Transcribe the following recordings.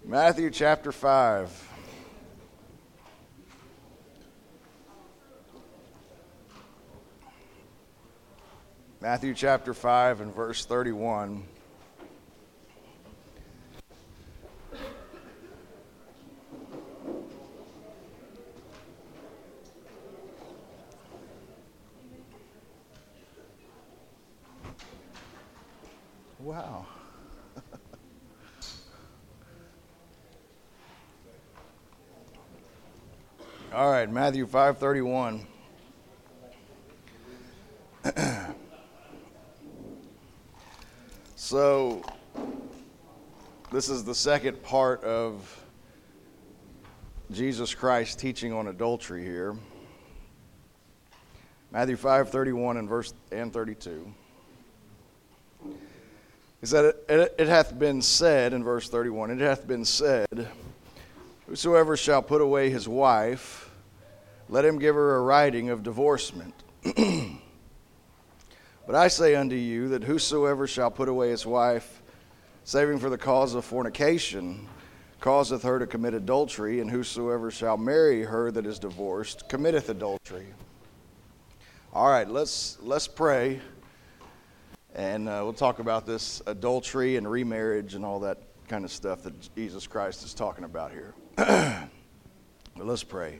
Matthew chapter 5. Matthew chapter 5 and verse 31. Wow. All right, Matthew 5:31. So, this is the second part of Jesus Christ teaching on adultery here. Matthew 5:31 and verse 32. He said, it hath been said, in verse 31, it hath been said, whosoever shall put away his wife, let him give her a writing of divorcement. But I say unto you that whosoever shall put away his wife, saving for the cause of fornication, causeth her to commit adultery, and whosoever shall marry her that is divorced committeth adultery. All right, let's pray, and we'll talk about this adultery and remarriage and all that kind of stuff that Jesus Christ is talking about here. But let's pray.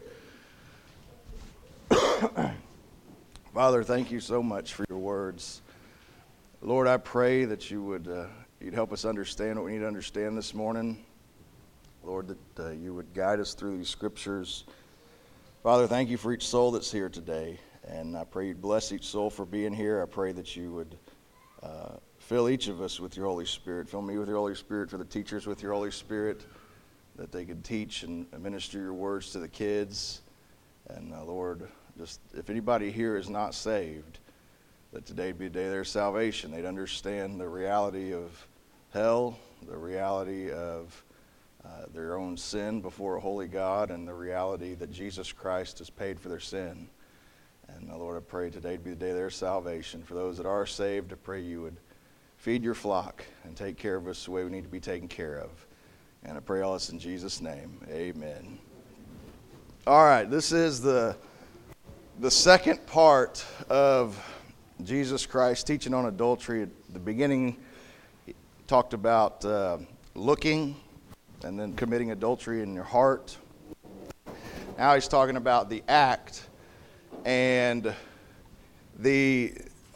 Father, thank you so much for your words. Lord, I pray that you'd help us understand what we need to understand this morning. Lord, that you would guide us through these scriptures. Father, thank you for each soul that's here today. And I pray you'd bless each soul for being here. I pray that you would fill each of us with your Holy Spirit. Fill me with your Holy Spirit, for the teachers with your Holy Spirit, that they could teach and minister your words to the kids. And Lord, just if anybody here is not saved, that today would be a day of their salvation. They'd understand the reality of hell, the reality of their own sin before a holy God, and the reality that Jesus Christ has paid for their sin. And Lord, I pray today would be the day of their salvation. For those that are saved, I pray you would feed your flock and take care of us the way we need to be taken care of. And I pray all this in Jesus' name. Amen. All right, this is the second part of Jesus Christ teaching on adultery. At the beginning, he talked about looking and then committing adultery in your heart. Now he's talking about the act, and the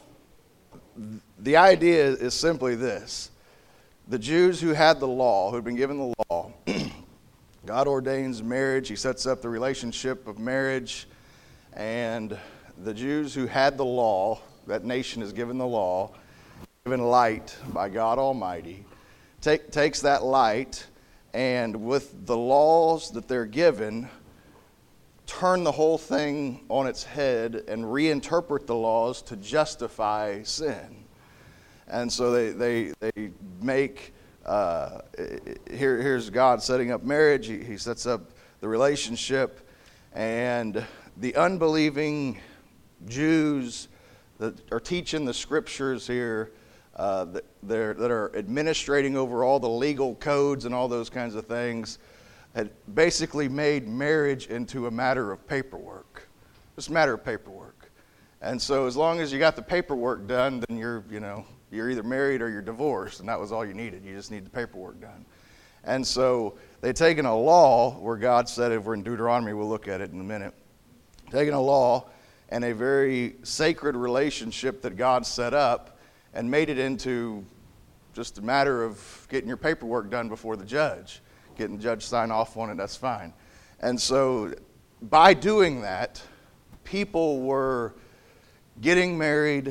idea is simply this. The Jews who had the law, who had been given the law, God ordains marriage. He sets up the relationship of marriage. And the Jews who had the law, that nation is given the law, given light by God Almighty, takes that light and with the laws that they're given, turn the whole thing on its head and reinterpret the laws to justify sin. And so they make, here's God setting up marriage. He sets up the relationship, and the unbelieving Jews that are teaching the scriptures here, that are administrating over all the legal codes and all those kinds of things, had basically made marriage into a matter of paperwork. Just a matter of paperwork. And so as long as you got the paperwork done, then you're either married or you're divorced, and that was all you needed. You just need the paperwork done. And so they'd taken a law where God said, if we're in Deuteronomy, we'll look at it in a minute, taking a law and a very sacred relationship that God set up and made it into just a matter of getting your paperwork done before the judge. Getting the judge sign off on it, that's fine. And so by doing that, people were getting married,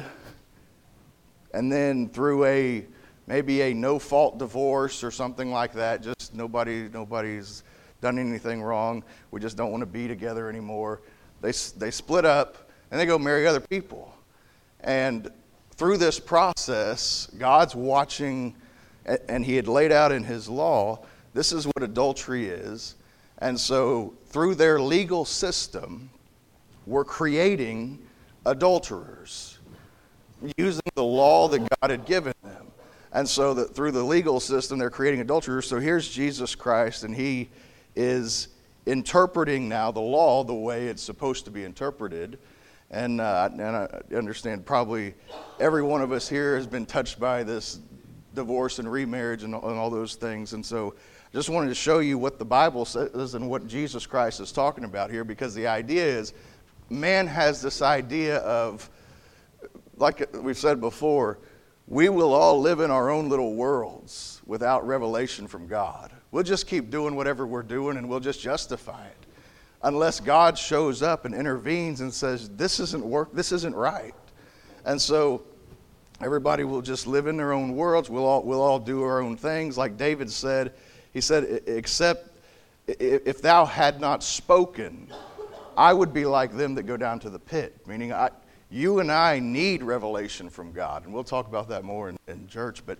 and then through maybe a no-fault divorce or something like that, just nobody's done anything wrong, we just don't want to be together anymore. They split up, and they go marry other people. And through this process, God's watching, and he had laid out in his law, this is what adultery is. And so through their legal system, we're creating adulterers using the law that God had given them. And so that through the legal system, they're creating adulterers. So here's Jesus Christ, and he is interpreting now the law the way it's supposed to be interpreted. And I understand probably every one of us here has been touched by this divorce and remarriage and all those things. And so I just wanted to show you what the Bible says and what Jesus Christ is talking about here, because the idea is man has this idea of, like we've said before, we will all live in our own little worlds without revelation from God. We'll just keep doing whatever we're doing and we'll just justify it unless God shows up and intervenes and says, this isn't right. And so everybody will just live in their own worlds. We'll all do our own things. Like David said, he said, except if thou had not spoken, I would be like them that go down to the pit. Meaning you and I need revelation from God. And we'll talk about that more in church. But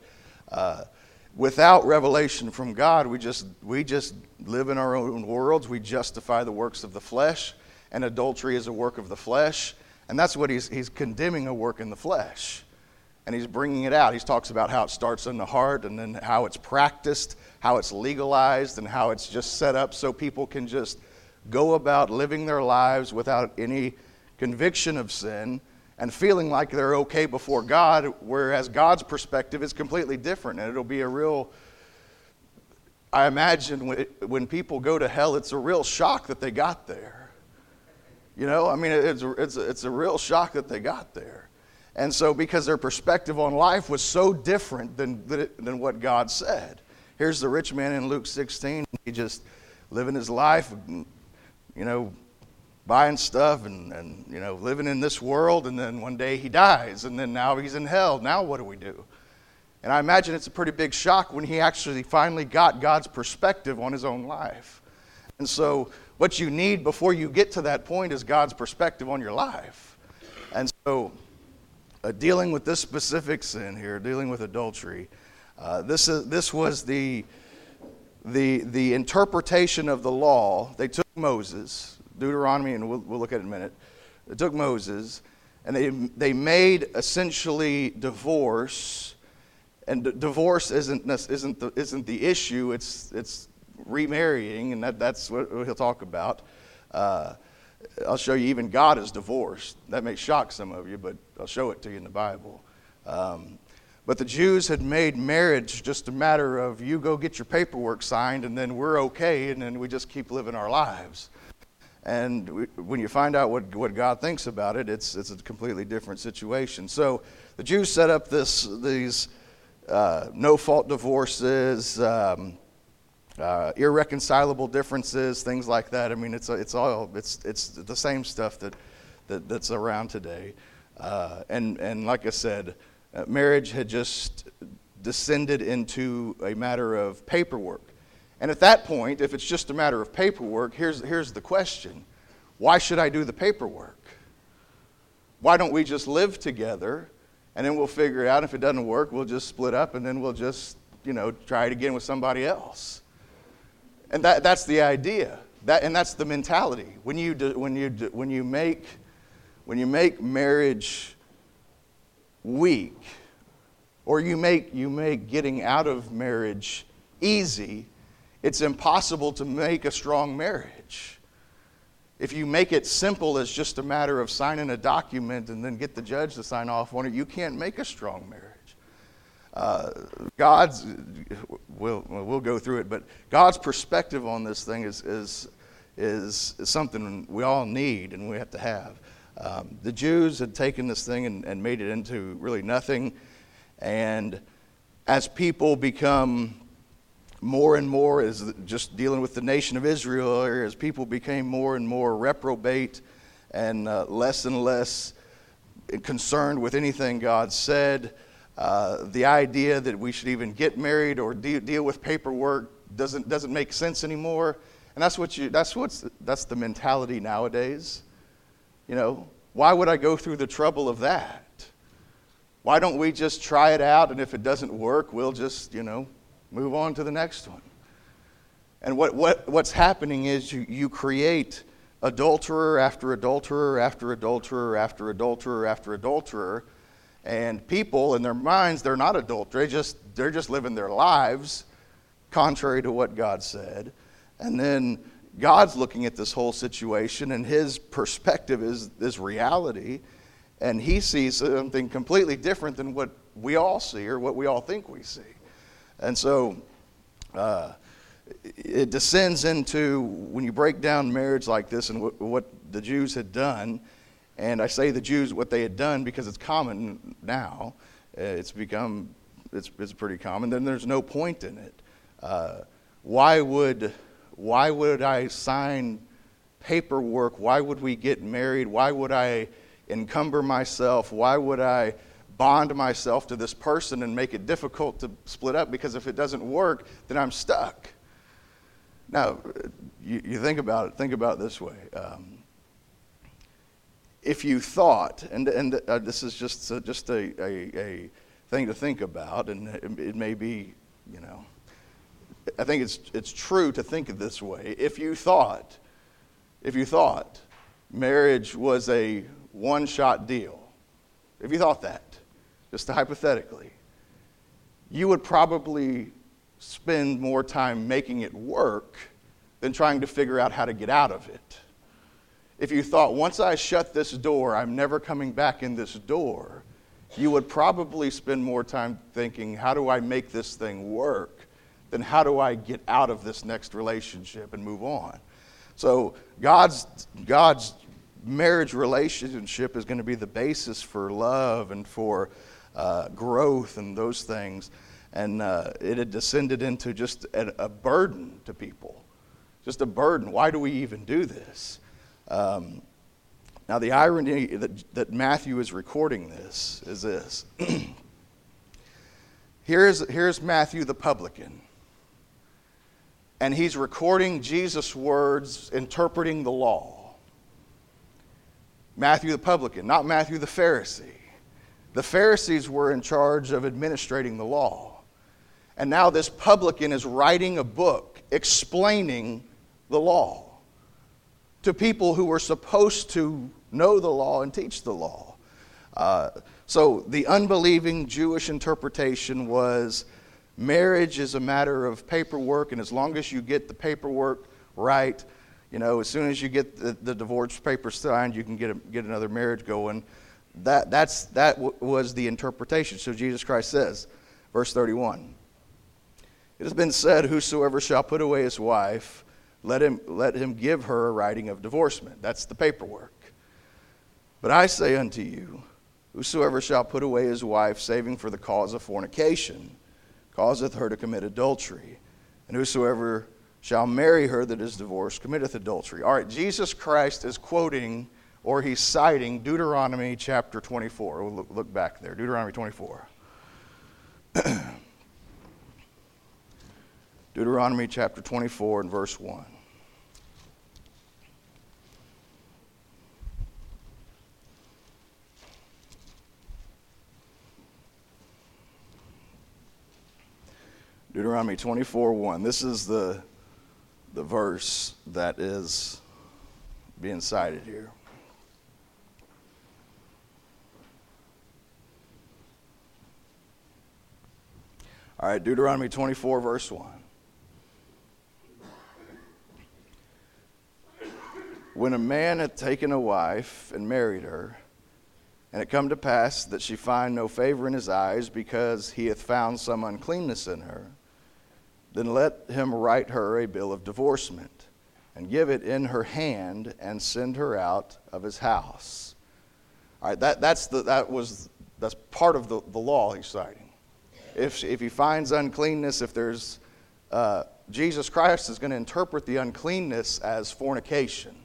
without revelation from God, we just live in our own worlds. We justify the works of the flesh. And adultery is a work of the flesh. And that's what he's condemning, a work in the flesh. And he's bringing it out. He talks about how it starts in the heart and then how it's practiced, how it's legalized, and how it's just set up so people can just go about living their lives without any conviction of sin and feeling like they're okay before God, whereas God's perspective is completely different. And it'll be a real, I imagine when people go to hell, it's a real shock that they got there. You know, I mean, it's a real shock that they got there. And so because their perspective on life was so different than what God said. Here's the rich man in Luke 16. He just living his life, you know, buying stuff and you know, living in this world, and then one day he dies, and then now he's in hell. Now what do we do? And I imagine it's a pretty big shock when he actually finally got God's perspective on his own life. And so what you need before you get to that point is God's perspective on your life. And so dealing with this specific sin here, dealing with adultery, this was the interpretation of the law. They took Moses, Deuteronomy, and we'll look at it in a minute. They took Moses, and they made essentially divorce, and divorce isn't the issue. It's remarrying, and that's what he'll talk about. I'll show you even God is divorced. That may shock some of you, but I'll show it to you in the Bible. But the Jews had made marriage just a matter of you go get your paperwork signed, and then we're okay, and then we just keep living our lives. And when you find out what God thinks about it, it's a completely different situation. So the Jews set up these no-fault divorces, irreconcilable differences, things like that. I mean, it's the same stuff that's around today. And like I said, marriage had just descended into a matter of paperwork. And at that point, if it's just a matter of paperwork, here's the question. Why should I do the paperwork? Why don't we just live together, and then we'll figure it out. If it doesn't work, we'll just split up, and then we'll just, try it again with somebody else. And that's the idea. And that's the mentality. When you make marriage weak, or you make getting out of marriage easy, it's impossible to make a strong marriage. If you make it simple as just a matter of signing a document and then get the judge to sign off on it, you can't make a strong marriage. We'll go through it, but God's perspective on this thing is something we all need and we have to have. The Jews had taken this thing and made it into really nothing, and as people become more and more, as just dealing with the nation of Israel, or as people became more and more reprobate and less concerned with anything God said, the idea that we should even get married or deal with paperwork doesn't make sense anymore. And that's the mentality nowadays. Why would I go through the trouble of that? Why don't we just try it out, and if it doesn't work, we'll just move on to the next one. And what's happening is you create adulterer after adulterer after adulterer after adulterer after adulterer, And people, in their minds, they're not adultery. They're just living their lives contrary to what God said. And then God's looking at this whole situation, and his perspective is reality. And he sees something completely different than what we all see or what we all think we see. And so it descends into, when you break down marriage like this and what the Jews had done, and I say the Jews, what they had done, because it's common now. It's pretty common. Then there's no point in it. Why would I sign paperwork? Why would we get married? Why would I encumber myself? Why would I bond myself to this person and make it difficult to split up? Because if it doesn't work, then I'm stuck. Now, you think about it. Think about it this way. If you thought, and this is just a thing to think about, and it may be, I think it's true to think of this way. If you thought marriage was a one-shot deal, if you thought that, just hypothetically, you would probably spend more time making it work than trying to figure out how to get out of it. If you thought, once I shut this door, I'm never coming back in this door, you would probably spend more time thinking, how do I make this thing work, than how do I get out of this next relationship and move on. So God's marriage relationship is going to be the basis for love and for growth and those things. And it had descended into just a burden to people. Just a burden. Why do we even do this? Now, the irony that Matthew is recording this is this. Here's Matthew the publican. And he's recording Jesus' words, interpreting the law. Matthew the publican, not Matthew the Pharisee. The Pharisees were in charge of administrating the law. And now this publican is writing a book explaining the law to people who were supposed to know the law and teach the law. So the unbelieving Jewish interpretation was marriage is a matter of paperwork, and as long as you get the paperwork right, as soon as you get the divorce papers signed, you can get another marriage going. That was the interpretation. So Jesus Christ says, verse 31, it has been said, whosoever shall put away his wife, let him give her a writing of divorcement. That's the paperwork. But I say unto you, whosoever shall put away his wife, saving for the cause of fornication, causeth her to commit adultery. And whosoever shall marry her that is divorced committeth adultery. All right, Jesus Christ is quoting, or he's citing, Deuteronomy chapter 24. We'll look back there. Deuteronomy 24. Deuteronomy chapter 24 and verse 1. Deuteronomy 24:1. This is the verse that is being cited here. All right, Deuteronomy 24, verse 1. When a man hath taken a wife and married her, and it come to pass that she find no favor in his eyes, because he hath found some uncleanness in her, then let him write her a bill of divorcement, and give it in her hand, and send her out of his house. All right, that's part of the law he's citing. If he finds uncleanness, if there's Jesus Christ is going to interpret the uncleanness as fornication.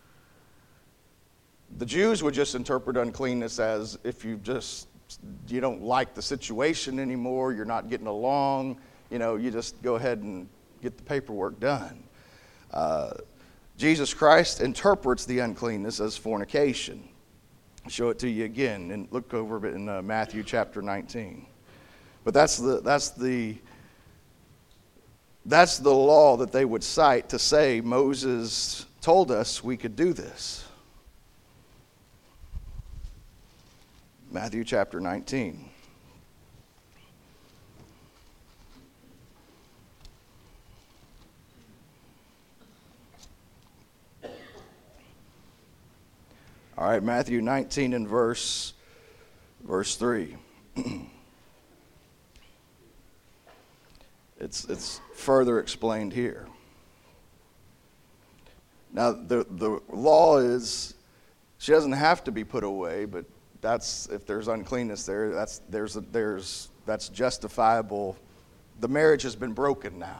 The Jews would just interpret uncleanness as if you don't like the situation anymore, you're not getting along, you just go ahead and get the paperwork done. Jesus Christ interprets the uncleanness as fornication. I'll show it to you again, and look over it in Matthew chapter 19. But that's the law that they would cite to say Moses told us we could do this. Matthew chapter 19. All right, Matthew 19 and verse 3. It's further explained here. Now, the law is she doesn't have to be put away, but that's if there's uncleanness there, that's justifiable. The marriage has been broken now.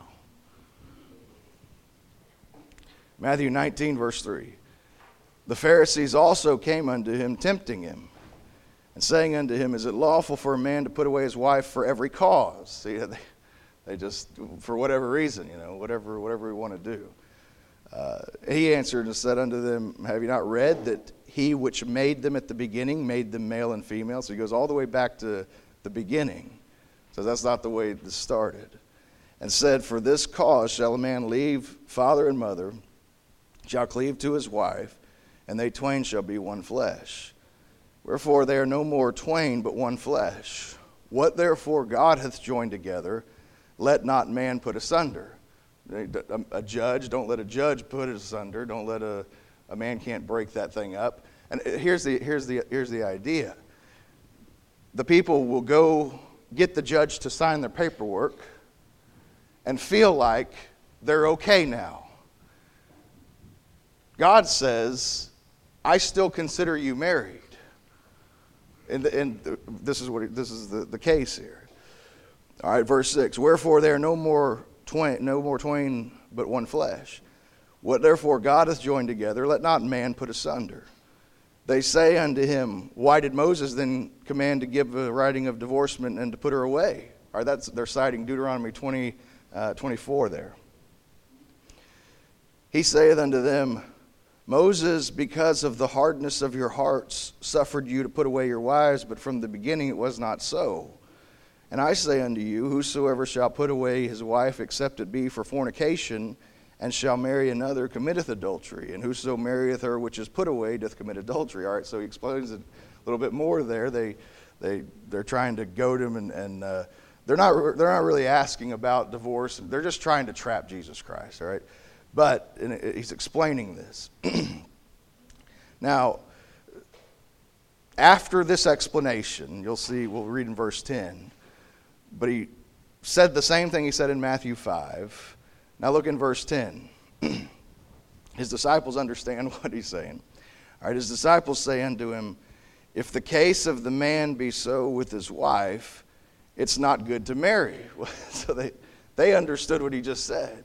Matthew 19, verse 3. The Pharisees also came unto him, tempting him, and saying unto him, Is it lawful for a man to put away his wife for every cause? See, they just, for whatever reason, whatever we want to do. He answered and said unto them, Have you not read that he which made them at the beginning made them male and female? So he goes all the way back to the beginning. So that's not the way this started. And said, For this cause shall a man leave father and mother, shall cleave to his wife, and they twain shall be one flesh. Wherefore they are no more twain, but one flesh. What therefore God hath joined together, let not man put asunder. A judge, don't let a judge put it asunder. Don't let a man can't break that thing up. And here's the idea. The people will go get the judge to sign their paperwork and feel like they're okay now. God says, I still consider you married. And this is the case here. All right, verse 6. Wherefore they are no more twain, but one flesh. What therefore God hath joined together, let not man put asunder. They say unto him, Why did Moses then command to give a writing of divorcement and to put her away? All right, they're citing Deuteronomy 24 there. He saith unto them, Moses, because of the hardness of your hearts, suffered you to put away your wives, but from the beginning it was not so. And I say unto you, whosoever shall put away his wife, except it be for fornication, and shall marry another, committeth adultery. And whoso marrieth her which is put away doth commit adultery. All right, so he explains it a little bit more there. They're trying to goad him, and they're not really asking about divorce. They're just trying to trap Jesus Christ. All right. But he's explaining this. Now, after this explanation, you'll see, we'll read in verse 10, but he said the same thing he said in Matthew 5. Now look in verse 10. His disciples understand what he's saying. All right, his disciples say unto him, If the case of the man be so with his wife, it's not good to marry. So they understood what he just said.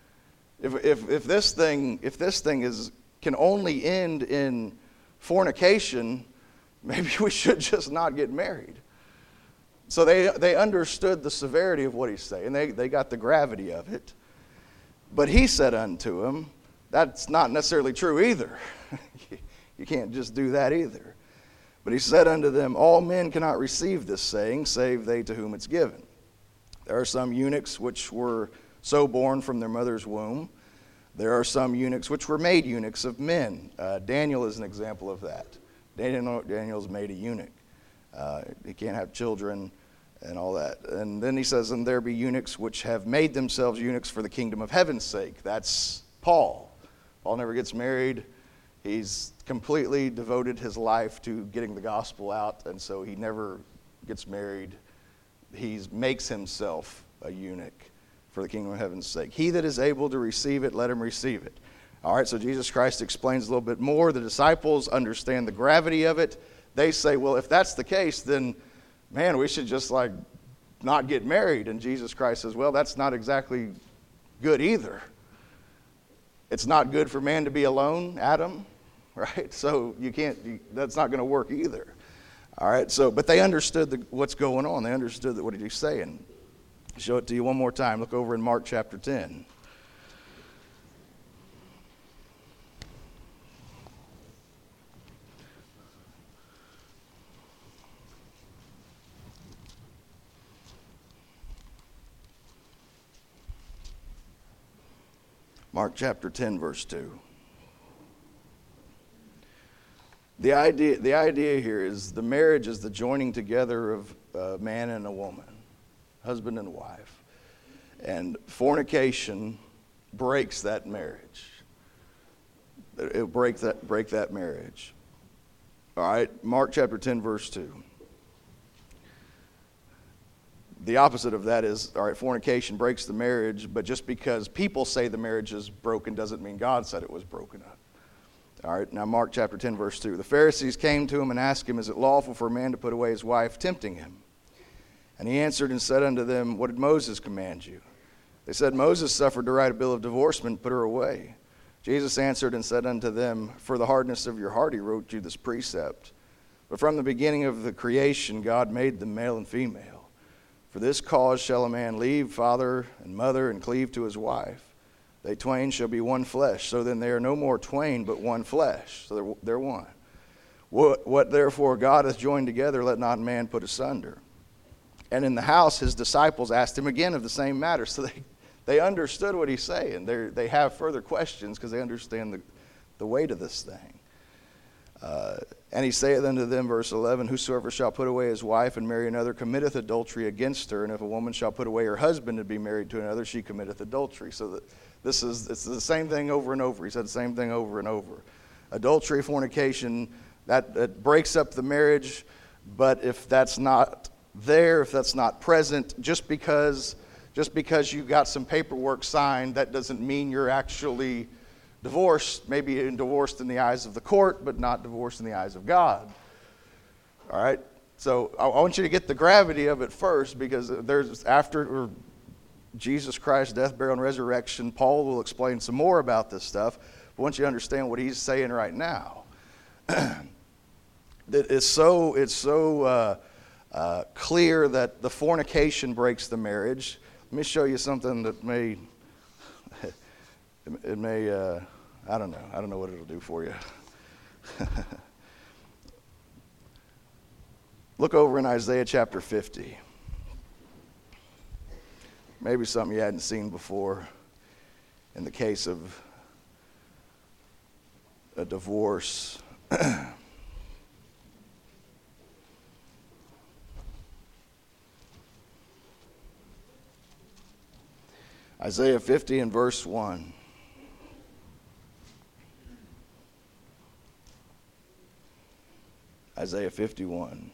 If this thing can only end in fornication, maybe we should just not get married. So they understood the severity of what he's saying. They got the gravity of it. But he said unto him, that's not necessarily true either. You can't just do that either. But he said unto them, All men cannot receive this saying, save they to whom it's given. There are some eunuchs which were so born from their mother's womb. There are some eunuchs which were made eunuchs of men. Daniel is an example of that. Daniel's made a eunuch. He can't have children and all that. And then he says, And there be eunuchs which have made themselves eunuchs for the kingdom of heaven's sake. That's Paul. Paul never gets married. He's completely devoted his life to getting the gospel out, and so he never gets married. He makes himself a eunuch for the kingdom of heaven's sake. He that is able to receive it, let him receive it. All right, so Jesus Christ explains a little bit more. The disciples understand the gravity of it. They say, well, if that's the case, then, man, we should just not get married. And Jesus Christ says, well, that's not exactly good either. It's not good for man to be alone, Adam, right? So that's not going to work either. All right, but they understood what's going on. They understood what he's saying. Show it to you one more time. Look over in Mark chapter 10. Mark chapter 10, verse 2. The idea here is the marriage is the joining together of a man and a woman, husband and wife. And fornication breaks that marriage. It'll break that marriage. All right, Mark chapter 10, verse 2. The opposite of that is, all right, fornication breaks the marriage, but just because people say the marriage is broken doesn't mean God said it was broken up. All right, now Mark chapter 10, verse 2. The Pharisees came to him and asked him, is it lawful for a man to put away his wife, tempting him? And he answered and said unto them, what did Moses command you? They said, Moses suffered to write a bill of divorcement, put her away. Jesus answered and said unto them, for the hardness of your heart he wrote you this precept. But from the beginning of the creation God made them male and female. For this cause shall a man leave father and mother and cleave to his wife. They twain shall be one flesh. So then they are no more twain, but one flesh. So they're one. What therefore God hath joined together, let not man put asunder. And in the house his disciples asked him again of the same matter. So they understood what he's saying. They have further questions because they understand the weight of this thing. And he saith unto them, verse 11, whosoever shall put away his wife and marry another committeth adultery against her. And if a woman shall put away her husband and be married to another, she committeth adultery. So it's the same thing over and over. He said the same thing over and over. Adultery, fornication, that breaks up the marriage. But if that's not there, if that's not present, just because you got some paperwork signed, that doesn't mean you're actually divorced. Maybe divorced in the eyes of the court, but not divorced in the eyes of God. All right? So I want you to get the gravity of it first, because after Jesus Christ's death, burial, and resurrection, Paul will explain some more about this stuff. But I want you to understand what he's saying right now. It's so clear that the fornication breaks the marriage. Let me show you something that may I don't know what it'll do for you. Look over in Isaiah chapter 50. Maybe something you hadn't seen before in the case of a divorce. Isaiah 50 and verse 1. Isaiah 51.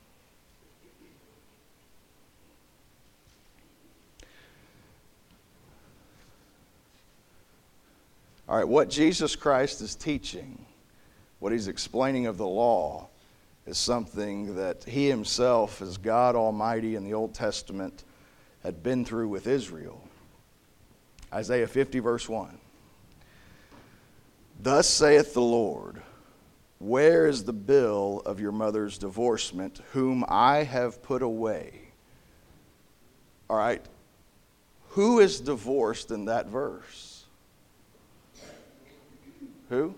All right, what Jesus Christ is teaching, what he's explaining of the law, is something that he himself, as God Almighty in the Old Testament, had been through with Israel. Isaiah 50, verse 1. Thus saith the Lord, where is the bill of your mother's divorcement, whom I have put away? All right, who is divorced in that verse? Who?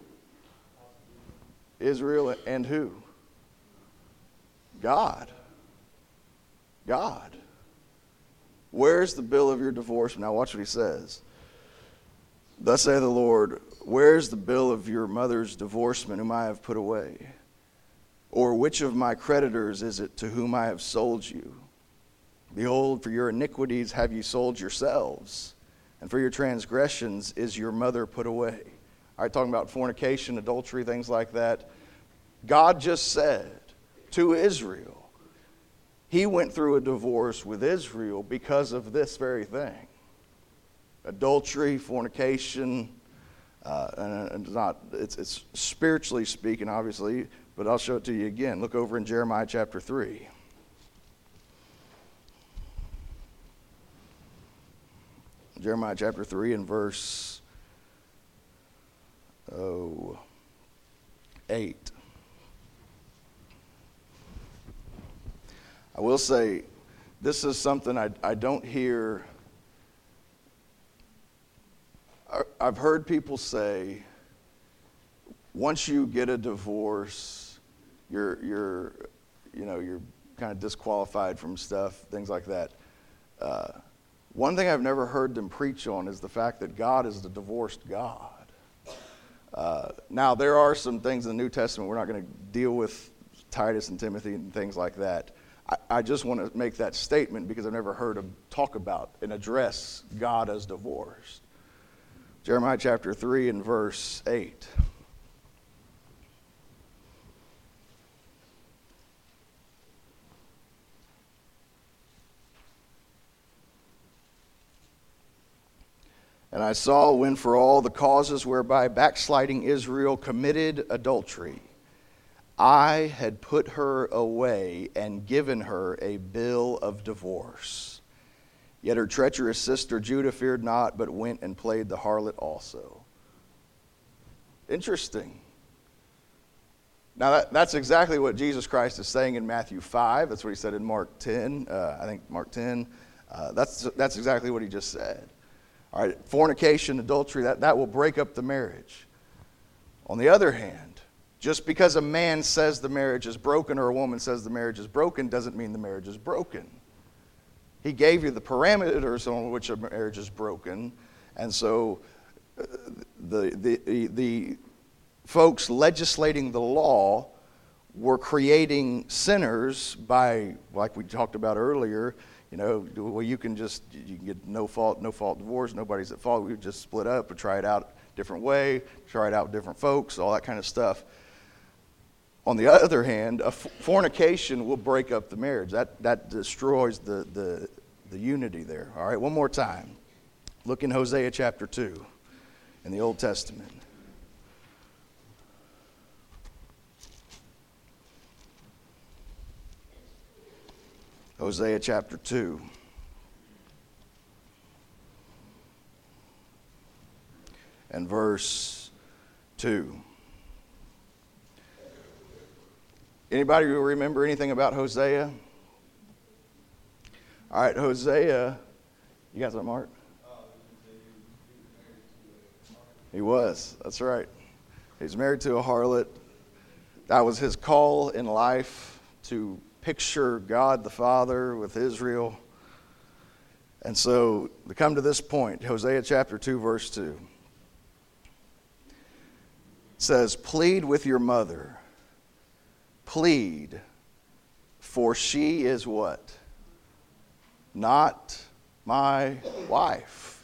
Israel, and who? God. God. Where's the bill of your divorce? Now watch what he says. Thus saith the Lord, where's the bill of your mother's divorcement, whom I have put away? Or which of my creditors is it to whom I have sold you? Behold, for your iniquities have ye sold yourselves, and for your transgressions is your mother put away. All right, talking about fornication, adultery, things like that. God just said to Israel, he went through a divorce with Israel because of this very thing. Adultery, fornication, and it's spiritually speaking, obviously, but I'll show it to you again. Look over in Jeremiah chapter 3. Jeremiah chapter 3 and verse 8. I will say, this is something I don't hear. I've heard people say, once you get a divorce, you're kind of disqualified from stuff, things like that. One thing I've never heard them preach on is the fact that God is the divorced God. Now, there are some things in the New Testament we're not going to deal with Titus and Timothy and things like that. I just want to make that statement because I've never heard him talk about and address God as divorced. Jeremiah chapter 3 and verse 8. And I saw when for all the causes whereby backsliding Israel committed adultery, I had put her away and given her a bill of divorce. Yet her treacherous sister Judah feared not, but went and played the harlot also. Interesting. Now that's exactly what Jesus Christ is saying in Matthew 5. That's what he said in Mark 10. I think Mark 10. That's exactly what he just said. All right, fornication, adultery, that will break up the marriage. On the other hand, just because a man says the marriage is broken or a woman says the marriage is broken doesn't mean the marriage is broken. He gave you the parameters on which a marriage is broken, and so the folks legislating the law were creating sinners by, like we talked about earlier, well, you can get no fault divorce, nobody's at fault. We would just split up or try it out a different way, try it out with different folks, all that kind of stuff. On the other hand, a fornication will break up the marriage. That destroys the unity there. All right, one more time. Look in Hosea chapter 2 in the Old Testament. Hosea chapter 2. And verse 2. Anybody remember anything about Hosea? All right, Hosea. You got that, Mark? He was. That's right. He's married to a harlot. That was his call in life, to picture God the Father with Israel. And so to come to this point, Hosea chapter 2 verse 2 says, plead with your mother, plead, for she is what? Not my wife.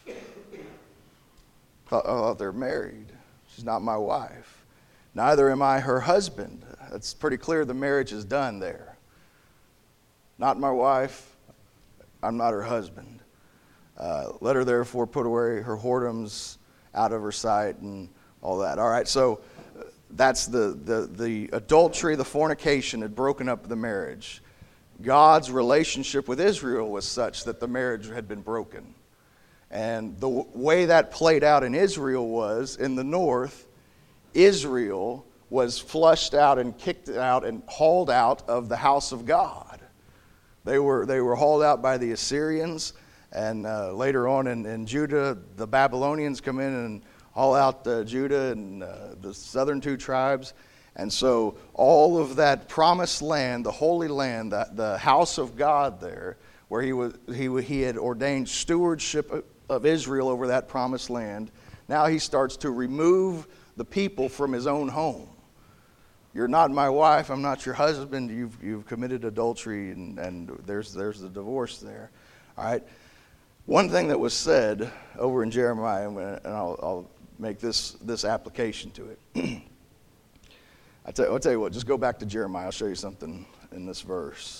Oh, they're married. She's not my wife. Neither am I her husband. It's pretty clear the marriage is done there. Not my wife, I'm not her husband. Let her therefore put away her whoredoms out of her sight and all that. All right, so that's the adultery, the fornication had broken up the marriage. God's relationship with Israel was such that the marriage had been broken. And the way that played out in Israel was, in the north, Israel was flushed out and kicked out and hauled out of the house of God. They were hauled out by the Assyrians, and later on in Judah, the Babylonians come in and haul out Judah and the southern two tribes. And so all of that promised land, the Holy Land, the house of God there, where he had ordained stewardship of Israel over that promised land, now he starts to remove the people from his own home. You're not my wife, I'm not your husband, you've committed adultery, and there's the divorce there. All right. One thing that was said over in Jeremiah, and I'll make this application to it. I'll tell you what, just go back to Jeremiah. I'll show you something in this verse.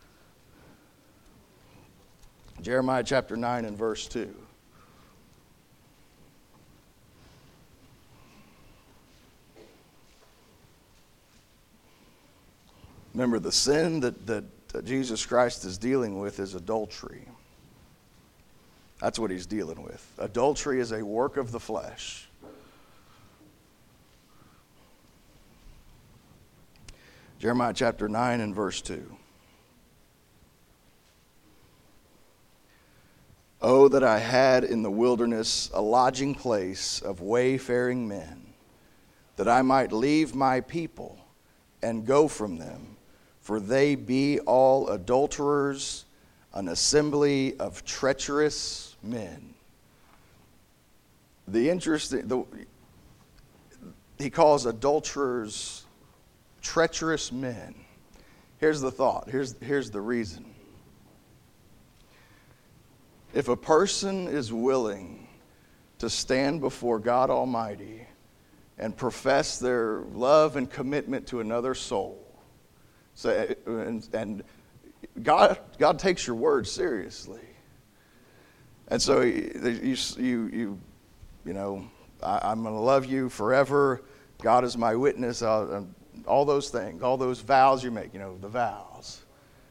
Jeremiah chapter 9 and verse 2. Remember, the sin that Jesus Christ is dealing with is adultery. That's what he's dealing with. Adultery is a work of the flesh. Jeremiah chapter 9 and verse 2. Oh, that I had in the wilderness a lodging place of wayfaring men, that I might leave my people and go from them. For they be all adulterers, an assembly of treacherous men. he calls adulterers treacherous men. Here's the thought. Here's the reason. If a person is willing to stand before God Almighty and profess their love and commitment to another soul, and God takes your word seriously. And so you know, I'm going to love you forever. God is my witness. All those things, all those vows you make, you know, the vows.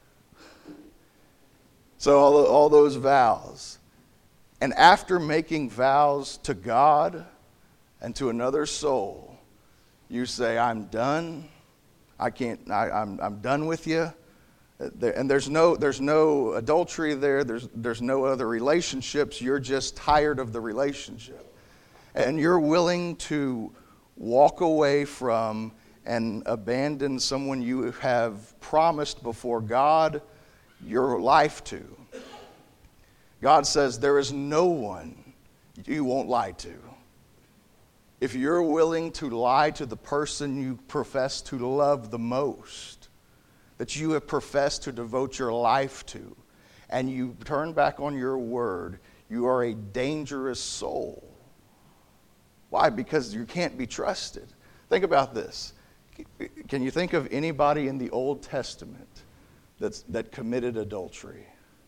So all those vows. And after making vows to God and to another soul, you say, I'm done. I'm done with you. And there's no adultery there. There's no other relationships. You're just tired of the relationship. And you're willing to walk away from and abandon someone you have promised before God your life to. God says there is no one you won't lie to. If you're willing to lie to the person you profess to love the most, that you have professed to devote your life to, and you turn back on your word, you are a dangerous soul. Why? Because you can't be trusted. Think about this. Can you think of anybody in the Old Testament that committed adultery?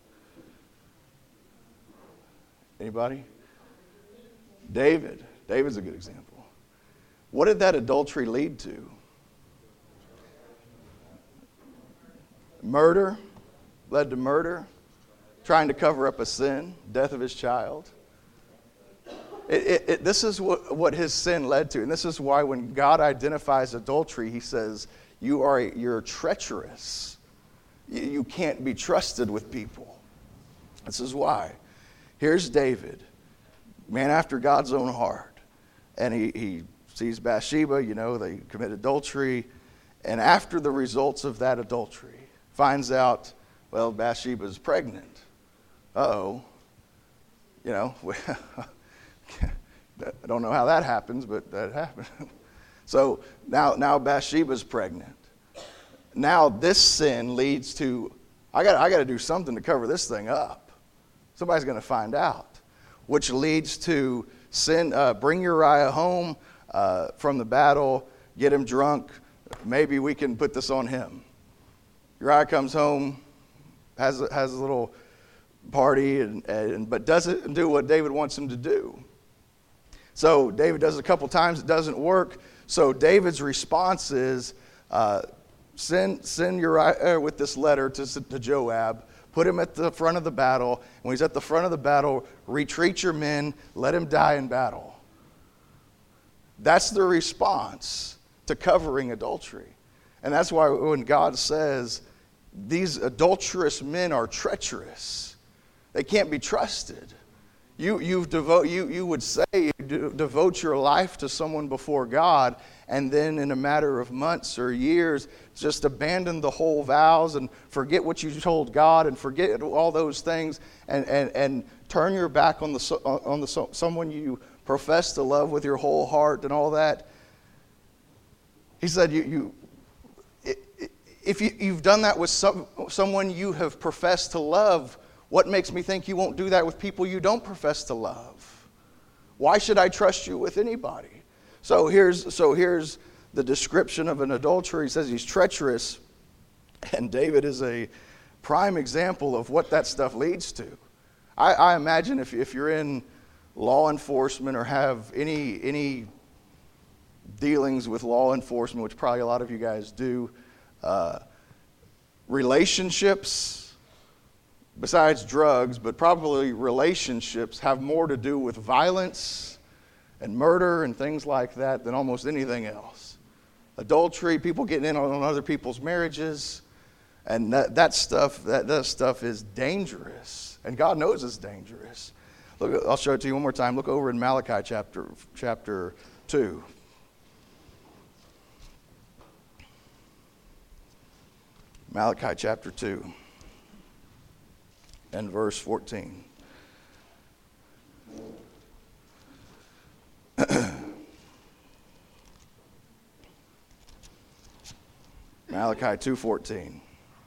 Anybody? David. David's a good example. What did that adultery lead to? Murder. Led to murder. Trying to cover up a sin. Death of his child. This is what his sin led to. And this is why when God identifies adultery, he says, you're treacherous. You can't be trusted with people. This is why. Here's David, man after God's own heart. And he sees Bathsheba, you know, they commit adultery. And after the results of that adultery, finds out, well, Bathsheba's pregnant. Uh-oh. You know, I don't know how that happens, but that happened. So now Bathsheba's pregnant. Now this sin leads to, I got to do something to cover this thing up. Somebody's going to find out, which leads to sin. Bring Uriah home from the battle, get him drunk. Maybe we can put this on him. Uriah comes home, has a little party, but doesn't do what David wants him to do. So David does it a couple times. It doesn't work. So David's response is, send Uriah with this letter to Joab. Put him at the front of the battle. When he's at the front of the battle, retreat your men. Let him die in battle. That's the response to covering adultery. And that's why when God says, these adulterous men are treacherous, they can't be trusted. You would say you devote your life to someone before God, and then in a matter of months or years, just abandon the whole vows and forget what you told God and forget all those things, and turn your back on someone you profess to love with your whole heart and all that. He said, if you've done that with someone you have professed to love, what makes me think you won't do that with people you don't profess to love? Why should I trust you with anybody? So here's the description of an adulterer. He says he's treacherous, and David is a prime example of what that stuff leads to. I imagine if you're in law enforcement or have any dealings with law enforcement, which probably a lot of you guys do, relationships, besides drugs, but probably relationships have more to do with violence and murder and things like that than almost anything else. Adultery, people getting in on other people's marriages, and that stuff is dangerous. And God knows it's dangerous. Look, I'll show it to you one more time. Look over in Malachi chapter 2. Malachi chapter 2. And verse 14. Malachi 2:14.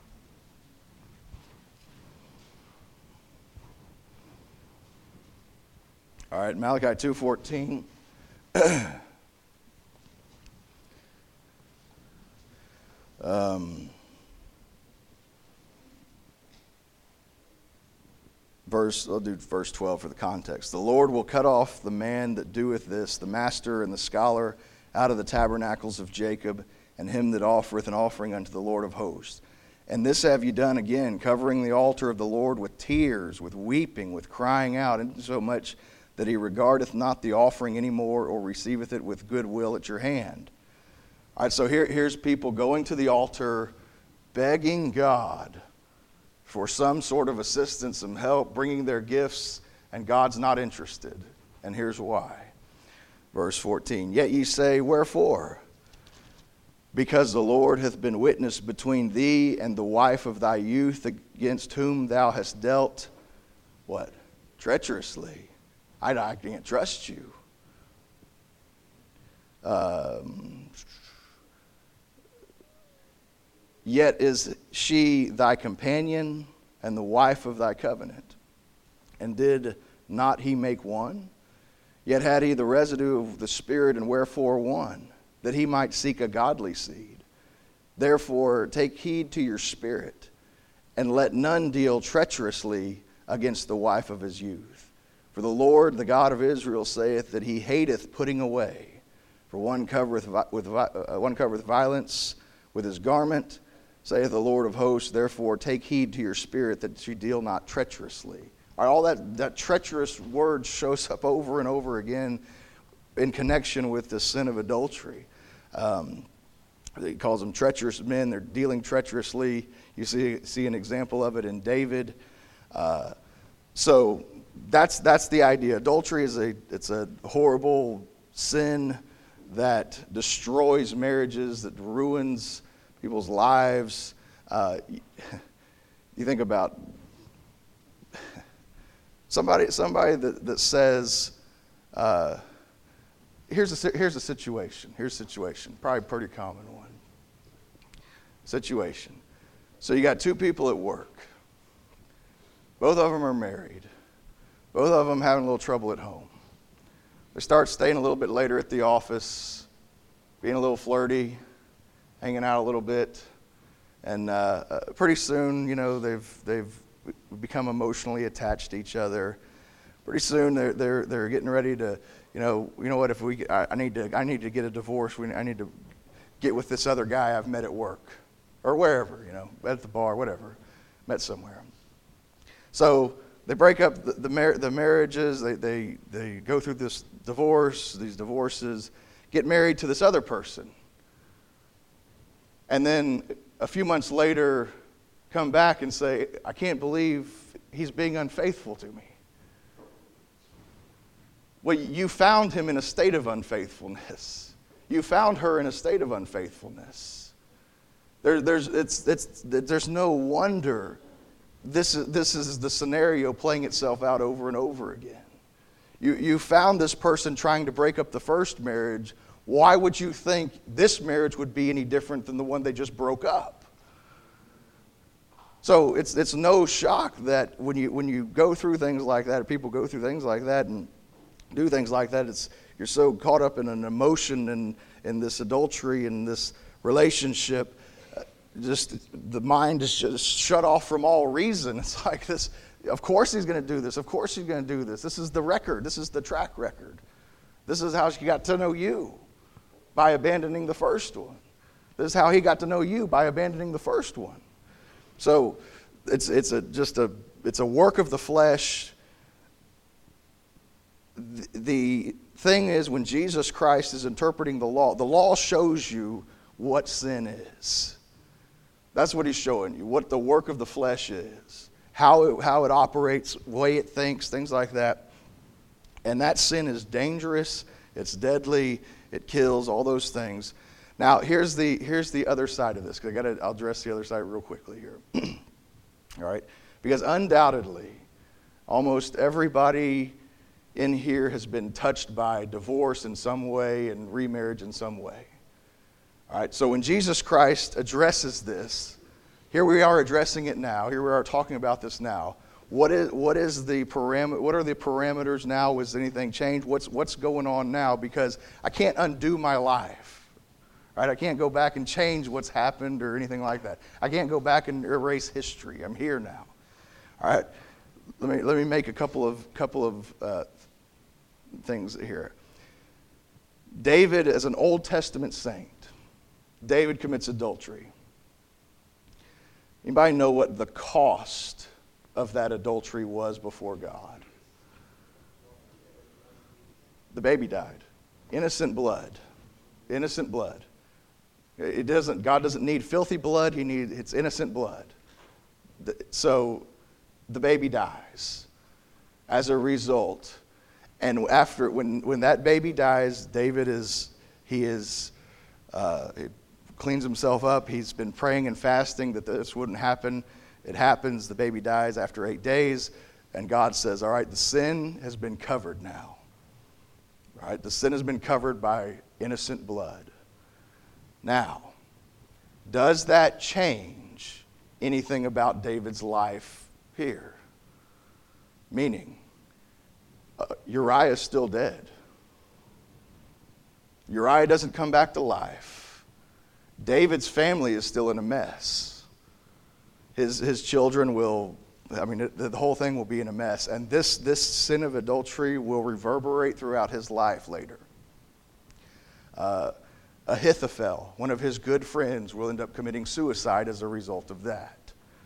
All right, Malachi 2:14. I'll do verse 12 for the context. The Lord will cut off the man that doeth this, the master and the scholar, out of the tabernacles of Jacob, and him that offereth an offering unto the Lord of hosts. And this have ye done again, covering the altar of the Lord with tears, with weeping, with crying out, insomuch that he regardeth not the offering any more, or receiveth it with good will at your hand. All right, so here's people going to the altar, begging God for some sort of assistance, some help, bringing their gifts, and God's not interested. And here's why. Verse 14, yet ye say, wherefore? Because the Lord hath been witness between thee and the wife of thy youth, against whom thou hast dealt, what? Treacherously. I can't trust you. Yet is she thy companion and the wife of thy covenant. And did not he make one? Yet had he the residue of the Spirit, and wherefore one? That he might seek a godly seed. Therefore take heed to your spirit, and let none deal treacherously against the wife of his youth. For the Lord, the God of Israel, saith that he hateth putting away. For one covereth violence with his garment, saith the Lord of hosts. Therefore take heed to your spirit, that you deal not treacherously. All that treacherous word shows up over and over again in connection with the sin of adultery. He calls them treacherous men. They're dealing treacherously. You see an example of it in David. So that's the idea. Adultery is a horrible sin that destroys marriages, that ruins people's lives. You think about somebody that says, here's a situation. Here's a situation. Probably a pretty common one. Situation. So you got two people at work. Both of them are married. Both of them having a little trouble at home. They start staying a little bit later at the office, being a little flirty, hanging out a little bit, and pretty soon, they've become emotionally attached to each other. Pretty soon, they're getting ready to, you know what? If I need to get a divorce. I need to get with this other guy I've met at work or wherever, at the bar, whatever, met somewhere. So they break up the marriages. They go through these divorces, get married to this other person, and then a few months later come back and say, I can't believe he's being unfaithful to me. Well, you found him in a state of unfaithfulness. You found her in a state of unfaithfulness. There's no wonder this is the scenario playing itself out over and over again. You found this person trying to break up the first marriage. Why would you think this marriage would be any different than the one they just broke up? So it's no shock that when you go through things like that, or people go through things like that and do things like that, you're so caught up in an emotion and in this adultery and this relationship, just the mind is just shut off from all reason. It's like this. Of course he's going to do this. Of course he's going to do this. This is the record. This is the track record. This is how she got to know you, by abandoning the first one. This is how he got to know you, by abandoning the first one. So it's a work of the flesh. The thing is, when Jesus Christ is interpreting the law shows you what sin is. That's what he's showing you, what the work of the flesh is, how it operates, the way it thinks, things like that. And that sin is dangerous, it's deadly, it kills, all those things. Now, here's the other side of this, because I'll address the other side real quickly here. All right? Because undoubtedly, almost everybody in here has been touched by divorce in some way and remarriage in some way. All right, so when Jesus Christ addresses this, here we are addressing it now. Here we are talking about this now. What are the parameters now? Has anything changed? What's going on now? Because I can't undo my life. Right? I can't go back and change what's happened or anything like that. I can't go back and erase history. I'm here now. All right. Let me make a couple of things here. David, as an Old Testament saint, David commits adultery. Anybody know what the cost of that adultery was before God? The baby died. Innocent blood. Innocent blood. God doesn't need filthy blood. It's innocent blood. So the baby dies as a result. And after when that baby dies, David he cleans himself up. He's been praying and fasting that this wouldn't happen. It happens. The baby dies after 8 days. And God says, all right, the sin has been covered now. All right, the sin has been covered by innocent blood. Now, does that change anything about David's life here? Meaning, Uriah is still dead. Uriah doesn't come back to life. David's family is still in a mess. His children the whole thing will be in a mess. And this sin of adultery will reverberate throughout his life later. Ahithophel, one of his good friends, will end up committing suicide as a result of that.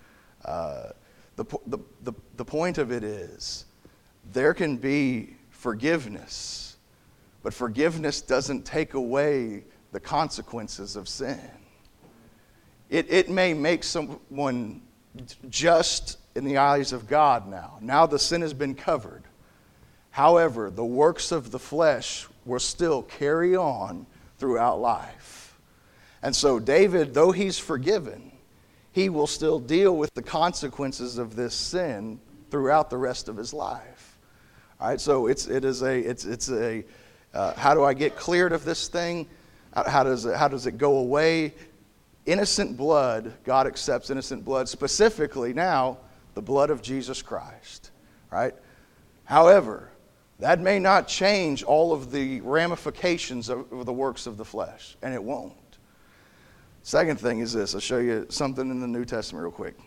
The point of it is, there can be forgiveness, but forgiveness doesn't take away the consequences of sin. It may make someone just in the eyes of God now. Now the sin has been covered. However, the works of the flesh will still carry on throughout life. And so David, though he's forgiven, he will still deal with the consequences of this sin throughout the rest of his life. All right, so it's a how do I get cleared of this thing? How does it go away? Innocent blood, God accepts innocent blood, specifically now the blood of Jesus Christ. Right? However, that may not change all of the ramifications of the works of the flesh, and it won't. Second thing is this. I'll show you something in the New Testament real quick.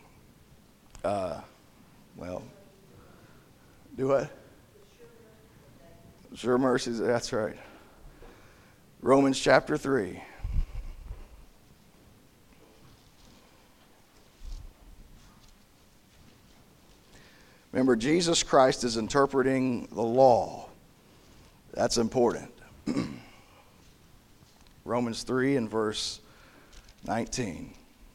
Do what? Sure mercies, that's right. Romans chapter 3. Remember, Jesus Christ is interpreting the law. That's important. Romans 3 and verse 19.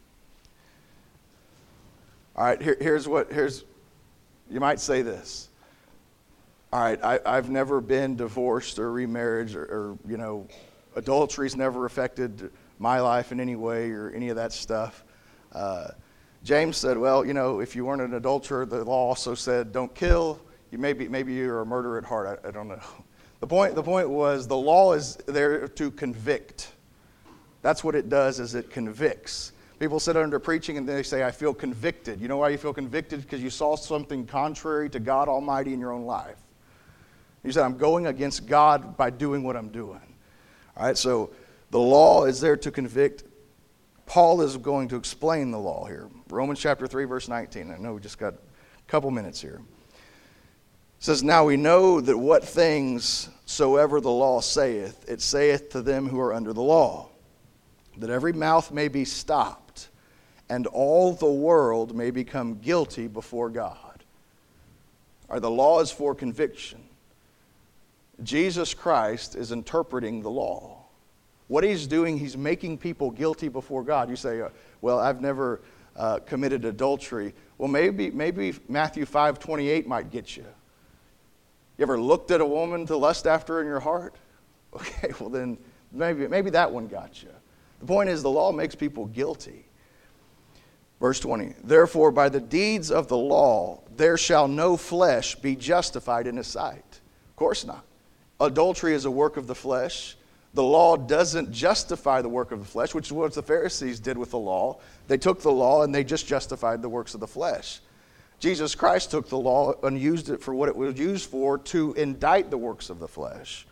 All right, here's you might say this. All right, I've never been divorced or remarried or adultery's never affected my life in any way or any of that stuff. James said, well, if you weren't an adulterer, the law also said don't kill. Maybe you're a murderer at heart. I don't know. The point was the law is there to convict. That's what it does, is it convicts. People sit under preaching and they say, I feel convicted. You know why you feel convicted? Because you saw something contrary to God Almighty in your own life. You said, I'm going against God by doing what I'm doing. All right, so the law is there to convict. Paul is going to explain the law here. Romans chapter 3, verse 19. I know we just got a couple minutes here. It says, now we know that what things soever the law saith, it saith to them who are under the law, that every mouth may be stopped, and all the world may become guilty before God. All right, the law is for conviction. Jesus Christ is interpreting the law. What he's doing, he's making people guilty before God. You say, well, I've never committed adultery. Well, maybe Matthew 5:28 might get you. You ever looked at a woman to lust after her in your heart? Okay, well then maybe that one got you. The point is the law makes people guilty. Verse 20, therefore by the deeds of the law there shall no flesh be justified in his sight. Of course not. Adultery is a work of the flesh. the law doesn't justify the work of the flesh, which is what the Pharisees did with the law. They took the law and they just justified the works of the flesh. Jesus Christ took the law and used it for what it was used for, to indict the works of the flesh.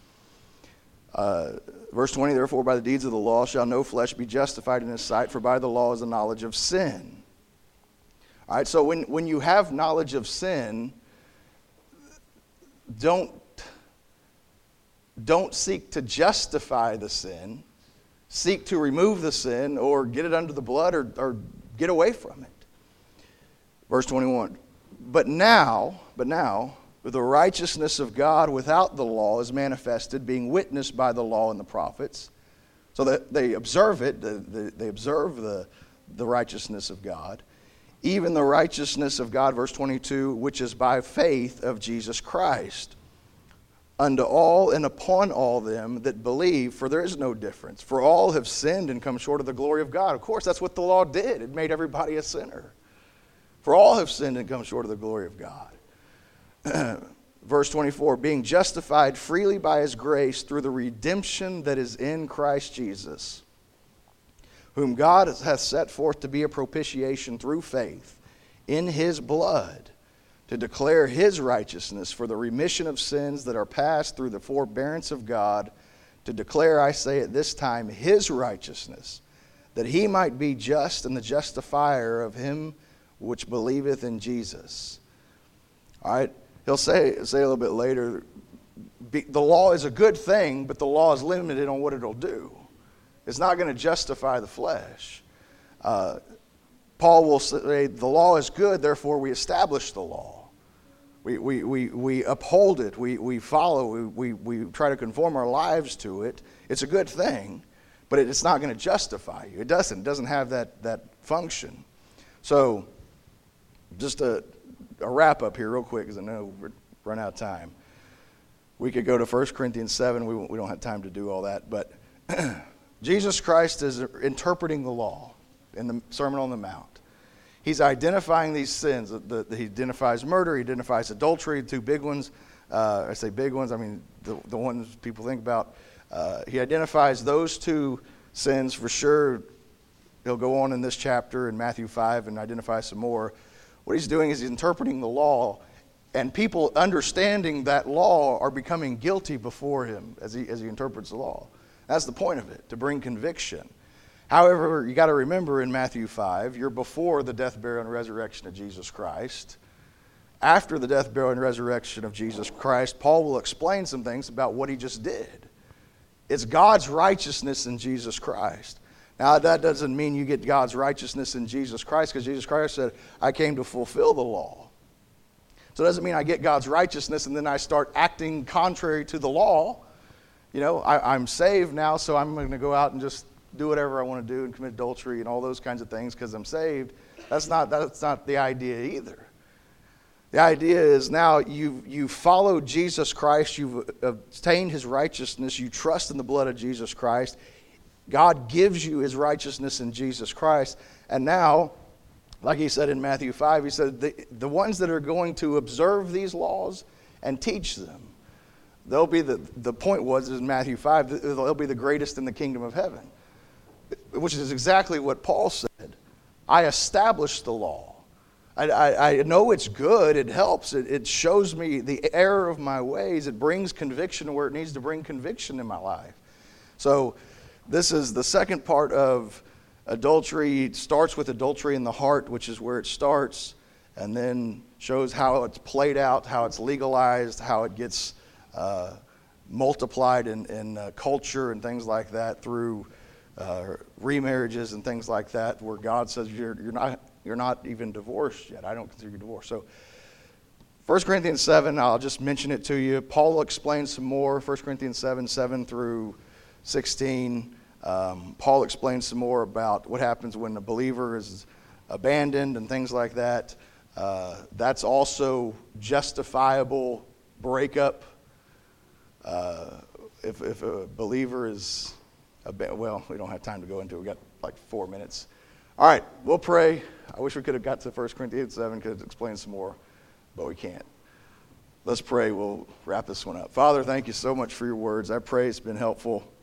Verse 20, therefore by the deeds of the law shall no flesh be justified in his sight, for by the law is the knowledge of sin. All right, so when you have knowledge of sin, don't seek to justify the sin. Seek to remove the sin or get it under the blood or get away from it. Verse 21, but now, the righteousness of God without the law is manifested, being witnessed by the law and the prophets. So that they observe it, they observe the righteousness of God. Even the righteousness of God, verse 22, which is by faith of Jesus Christ, unto all and upon all them that believe, for there is no difference. For all have sinned and come short of the glory of God. Of course, that's what the law did. It made everybody a sinner. For all have sinned and come short of the glory of God. Verse 24, being justified freely by his grace through the redemption that is in Christ Jesus, whom God hath set forth to be a propitiation through faith in his blood, to declare his righteousness for the remission of sins that are past through the forbearance of God, to declare, I say at this time, his righteousness, that he might be just and the justifier of him which believeth in Jesus. All right, he'll say a little bit later, the law is a good thing, but the law is limited on what it'll do. It's not going to justify the flesh. Paul will say the law is good, therefore we establish the law. We uphold it. We follow. We try to conform our lives to it. It's a good thing, but it's not going to justify you. It doesn't have that function. So just a wrap up here real quick, because I know we're running out of time. We could go to 1 Corinthians 7. We don't have time to do all that, but Jesus Christ is interpreting the law in the Sermon on the Mount. He's identifying these sins. He identifies murder. He identifies adultery, two big ones. I say big ones, I mean the ones people think about. He identifies those two sins for sure. He'll go on in this chapter in Matthew 5 and identify some more. What he's doing is he's interpreting the law, and people understanding that law are becoming guilty before him as he interprets the law. That's the point of it, to bring conviction. However, you got to remember in Matthew 5, you're before the death, burial, and resurrection of Jesus Christ. After the death, burial, and resurrection of Jesus Christ, Paul will explain some things about what he just did. It's God's righteousness in Jesus Christ. Now, that doesn't mean you get God's righteousness in Jesus Christ, because Jesus Christ said, I came to fulfill the law. So it doesn't mean I get God's righteousness and then I start acting contrary to the law. You know, I'm saved now, so I'm going to go out and just do whatever I want to do and commit adultery and all those kinds of things because I'm saved. That's not the idea either. The idea is now you follow Jesus Christ, you've obtained his righteousness, you trust in the blood of Jesus Christ. God gives you his righteousness in Jesus Christ. And now, like he said in Matthew 5, he said the ones that are going to observe these laws and teach them, they'll be the point was in Matthew 5, they'll be the greatest in the kingdom of heaven. Which is exactly what Paul said. I established the law. I know it's good. It helps. It shows me the error of my ways. It brings conviction where it needs to bring conviction in my life. So this is the second part of adultery. It starts with adultery in the heart, which is where it starts, and then shows how it's played out, how it's legalized, how it gets multiplied in culture and things like that through remarriages and things like that, where God says you're not even divorced yet. I don't consider you divorced. So 1 Corinthians 7, I'll just mention it to you. Paul will explain some more. 1 Corinthians 7 through 16. Paul explains some more about what happens when a believer is abandoned and things like that. That's also justifiable breakup. If a believer is well, we don't have time to go into it. We've got like 4 minutes. All right, we'll pray. I wish we could have got to 1 Corinthians 7, could explain some more, but we can't. Let's pray. We'll wrap this one up. Father, thank you so much for your words. I pray it's been helpful.